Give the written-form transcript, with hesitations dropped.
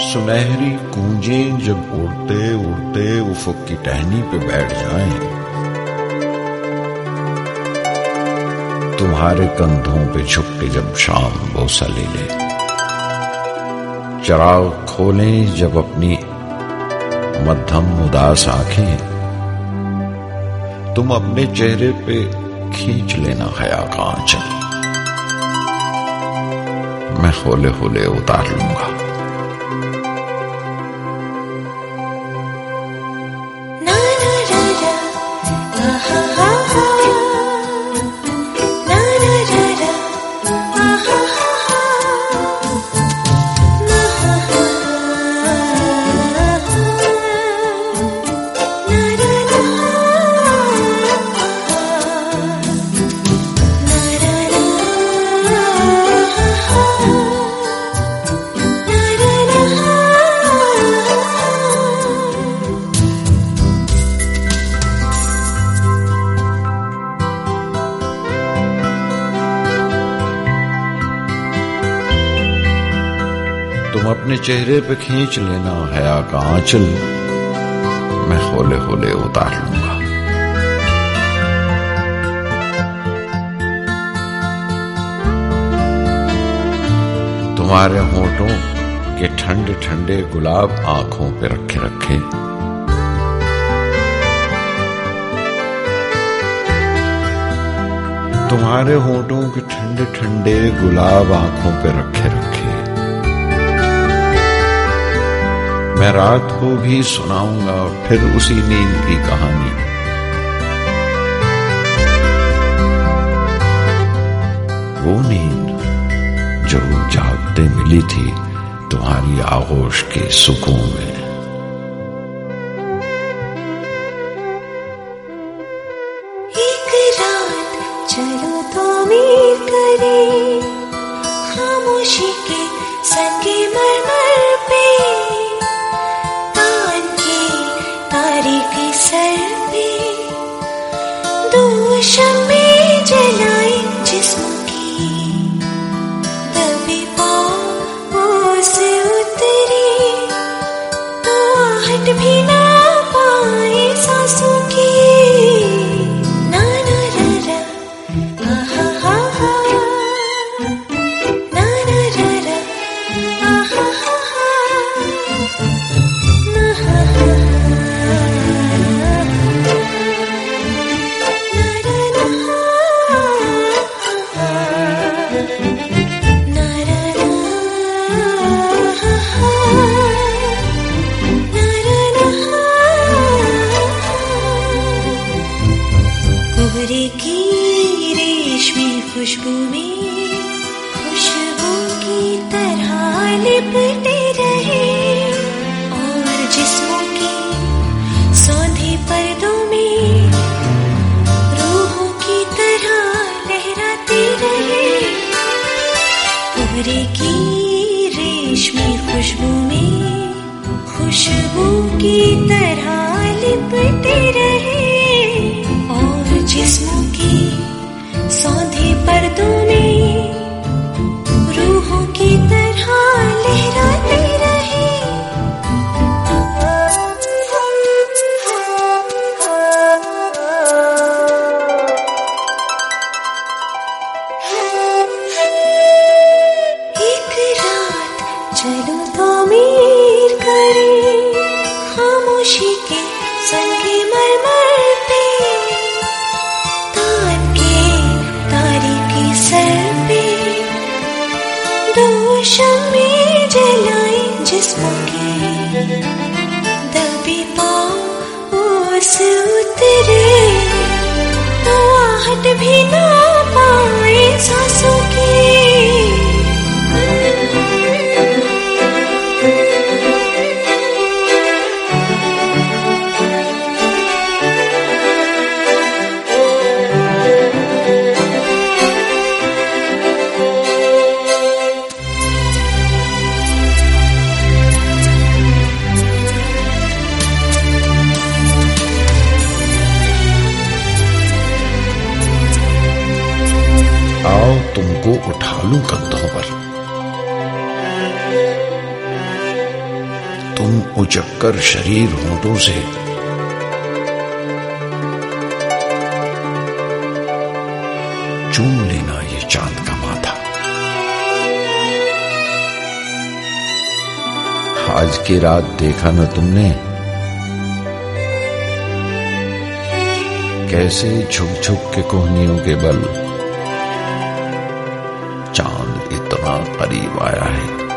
सुनहरी कूंजें जब उड़ते उड़ते उफक की टहनी पे बैठ जाएं, तुम्हारे कंधों पे झुक के जब शाम बोसा ले ले, चिराग खोलें जब अपनी मध्यम उदास आंखें, तुम अपने चेहरे पे खींच लेना हया का आंचल, मैं होले होले उतार लूंगा। तुम अपने चेहरे पे खींच लेना हया का आंचल, मैं होले होले उतार लूंगा। तुम्हारे होठों के ठंडे ठंडे गुलाब आंखों पे रखे रखे, तुम्हारे होठों के ठंडे ठंडे गुलाब आंखों पे रखे रखे, मैं रात को भी सुनाऊंगा फिर उसी नींद की कहानी। वो नींद जो जागते मिली थी तुम्हारी आगोश के सुकून में। एक रात चलो तो मीर करे, खामोशी के संगे मरमर पे, सर पे दो शम्में जलाए जिस्म की, दबे पाँव से उतरे तो आहट भी ना पाए सांसों की। ना ना रा रा आहा हा हा, ना ना रा रा आहा हा हा, ना हा हा। कोहरे की रेशमी खुशबू में खुशबू की तरह लिपटे रहे, और जिस्मों की सौंधे पर्दों में रूहों की तरह लहराते रहे। कोहरे की रेशमी खुशबू में खुशबू की तरह लिपटे रहे, जिस्मों की सौंधे पर्दों में रूहों की तरह लहराते रहे। एक रात चलो तो मीर करे, खामोशी के संगे मरमर पे, दो शम्में जलाए जिस्मों के, दबे पाँव से उतरे तो आहट भी ना पाए सांसों की। आओ तुमको उठा लूं कंधों पर, उचक्कर शरीर होंठों से चूम लेना ये चांद का माथा। आज की रात देखा न तुमने कैसे झुक झुक के कोहनियों के बल चांद इतना करीब आया है।